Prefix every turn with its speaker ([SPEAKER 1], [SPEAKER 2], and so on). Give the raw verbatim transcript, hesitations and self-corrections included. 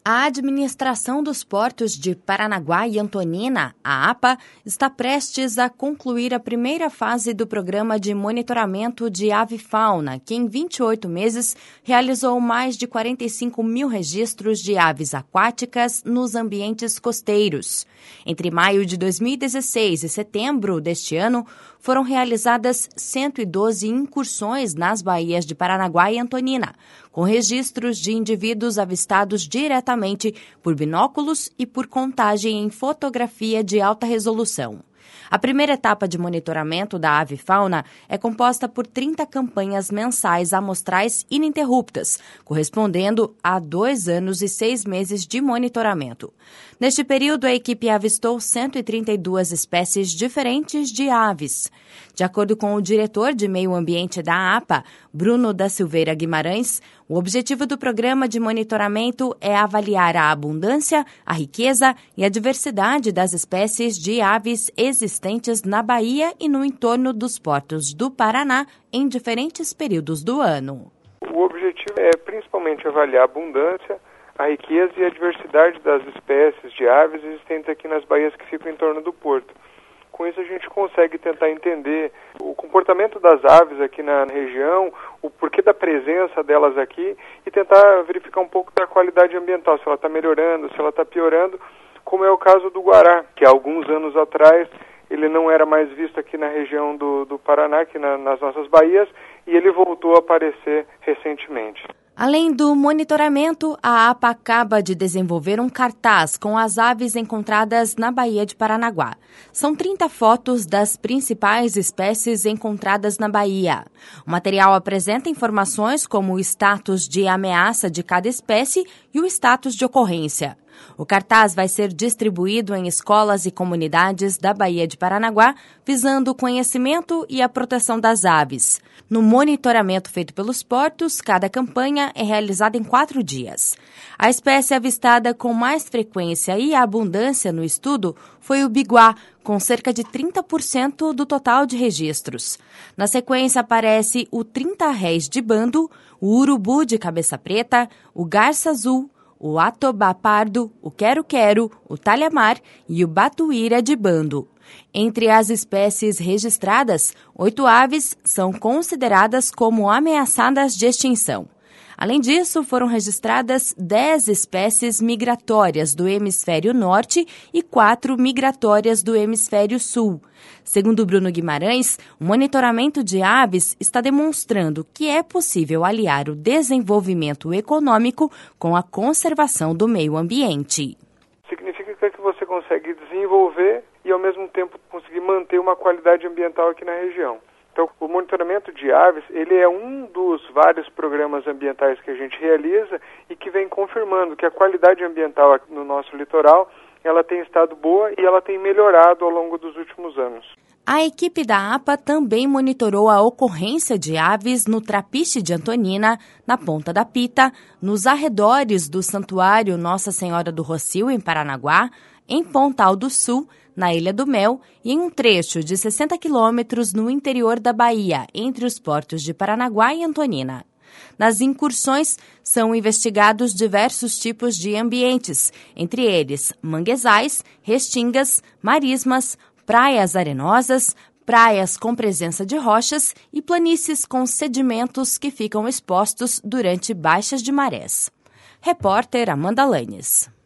[SPEAKER 1] A Administração dos Portos de Paranaguá e Antonina, a APA, está prestes a concluir a primeira fase do programa de monitoramento de avifauna, que em vinte e oito meses realizou mais de quarenta e cinco mil registros de aves aquáticas nos ambientes costeiros. Entre maio de dois mil e dezesseis e setembro deste ano, foram realizadas cento e doze incursões nas baías de Paranaguá e Antonina, com registros de indivíduos avistados diretamente por binóculos e por contagem em fotografia de alta resolução. A primeira etapa de monitoramento da avifauna é composta por trinta campanhas mensais amostrais ininterruptas, correspondendo a dois anos e seis meses de monitoramento. Neste período, a equipe avistou cento e trinta e duas espécies diferentes de aves. De acordo com o diretor de Meio Ambiente da APA, Bruno da Silveira Guimarães, o objetivo do programa de monitoramento é avaliar a abundância, a riqueza e a diversidade das espécies de aves existentes na Bahia e no entorno dos portos do Paraná em diferentes períodos do ano.
[SPEAKER 2] O objetivo é principalmente avaliar a abundância, a riqueza e a diversidade das espécies de aves existentes aqui nas baías que ficam em torno do porto. Com isso a gente consegue tentar entender o comportamento das aves aqui na região, o porquê da presença delas aqui e tentar verificar um pouco da qualidade ambiental, se ela está melhorando, se ela está piorando, como é o caso do guará, que há alguns anos atrás ele não era mais visto aqui na região do, do Paraná, aqui na, nas nossas baías, e ele voltou a aparecer recentemente.
[SPEAKER 1] Além do monitoramento, a APA acaba de desenvolver um cartaz com as aves encontradas na Baía de Paranaguá. São trinta fotos das principais espécies encontradas na Bahia. O material apresenta informações como o status de ameaça de cada espécie e o status de ocorrência. O cartaz vai ser distribuído em escolas e comunidades da Baía de Paranaguá, visando o conhecimento e a proteção das aves. No monitoramento feito pelos portos, cada campanha é realizada em quatro dias. A espécie avistada com mais frequência e abundância no estudo foi o biguá, com cerca de trinta por cento do total de registros. Na sequência aparece o trinta-réis de bando, o urubu de cabeça preta, o garça azul, o atobá pardo, o quero-quero, o talhamar e o batuíra de bando. Entre as espécies registradas, oito aves são consideradas como ameaçadas de extinção. Além disso, foram registradas dez espécies migratórias do hemisfério norte e quatro migratórias do hemisfério sul. Segundo Bruno Guimarães, o monitoramento de aves está demonstrando que é possível aliar o desenvolvimento econômico com a conservação do meio ambiente.
[SPEAKER 2] Significa que você consegue desenvolver e, ao mesmo tempo, conseguir manter uma qualidade ambiental aqui na região. Então, o monitoramento de aves, ele é um dos vários programas ambientais que a gente realiza e que vem confirmando que a qualidade ambiental aqui no nosso litoral, ela tem estado boa e ela tem melhorado ao longo dos últimos anos.
[SPEAKER 1] A equipe da APA também monitorou a ocorrência de aves no Trapiche de Antonina, na Ponta da Pita, nos arredores do Santuário Nossa Senhora do Rocio, em Paranaguá, em Pontal do Sul, na Ilha do Mel, e em um trecho de sessenta quilômetros no interior da Bahia, entre os portos de Paranaguá e Antonina. Nas incursões, são investigados diversos tipos de ambientes, entre eles manguezais, restingas, marismas, praias arenosas, praias com presença de rochas e planícies com sedimentos que ficam expostos durante baixas de marés. Repórter Amanda Lanes.